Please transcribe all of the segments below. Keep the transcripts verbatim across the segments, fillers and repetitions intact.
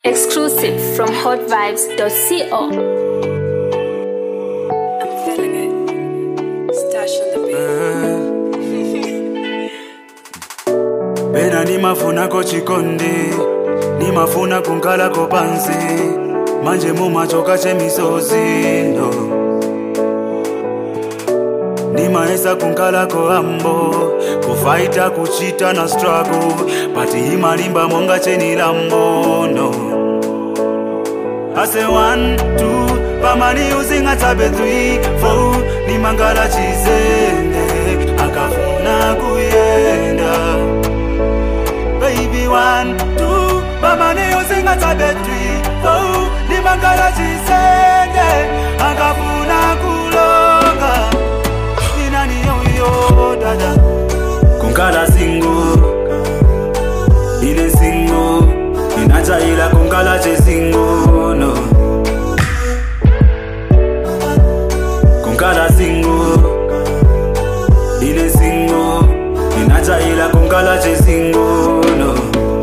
Exclusive from hot vibes dot co. I'm feeling it. Stash on the beat. Bena ni mafuna ko chikonde, ni mafuna kunkala ko pansi, manje mu machoka che misozi ndo. Ni maesa kunkala ko ambo, kufaita kuchita na struggle, pati imalimba monga cheni lambo no. I say one, two, pamani using a tabe three, four, ni mangala chizende, akafuna kuyenda. Baby one, two, pamani using a tabe three, four, ni mangala chizende, akafuna kulonga. Ninani yo yo dada, kunkala single, ile single, inacha ila kunkala che single no. Kunkala single, ile single, inacha ila kunkala che single no.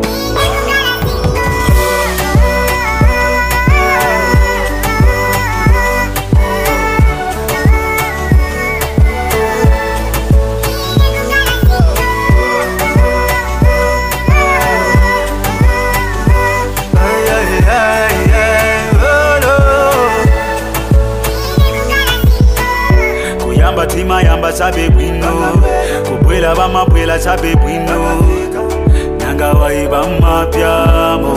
Tima yamba chabe bwino, kubwela bama bwela chabe bwino, nanga waiba mapyamo.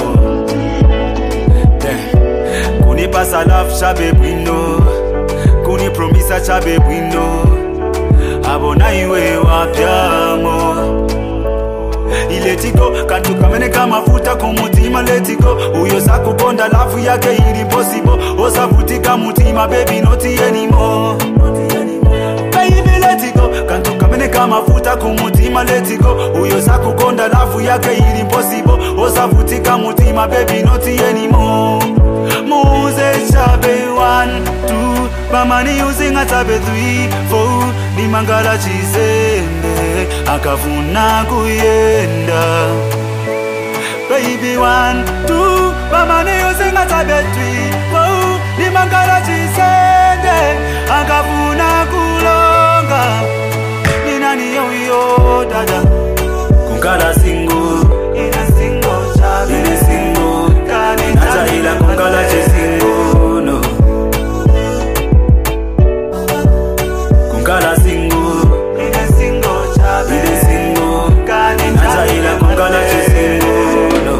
Kuni pasa love chabe bwino, kuni promisa chabe bwino, abona iwe wapyamo. Iletigo kantu kamene kama futa kumutima letiko, uyo sakukonda lafu yake ili possible, osavutika mutima baby not anymore. Baby let it go, kantu kamene kama futa kumutima let it go, uyo sakukonda lafu yake ili impossible, osavutika mutima baby not anymore. Muze chabe one, two, pamani using a tabe three, four, ni mangala chizende, akafuna kuyenda. Baby one, two, pamani using a tabe three, four, ni mangala chizende, akafuna kulonga. Ninani yo yo dada, kunkala single, ina single chabe, ina single, nacha ila kunkala che single no. Kunkala single, ina single chabe, ina single, nacha ila kunkala che single no.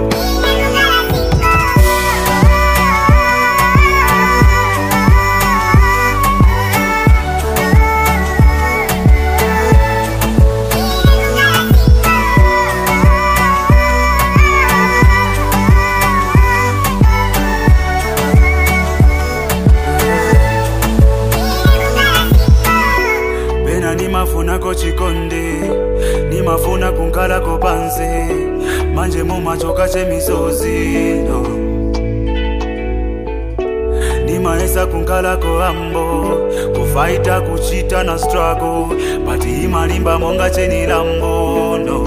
Ni mafuna ko chikonde, ni mafuna kunkala ko panse, manje mu machoka che misozi no. Ni maesa kunkala ko ambo, kufaita kuchita na struggle, pati imalimba monga cheni lambo no.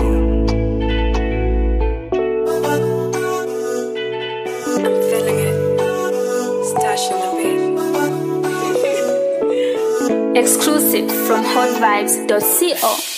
I'm feeling it. Stash on the beat. Exclusive from hot vibes dot co.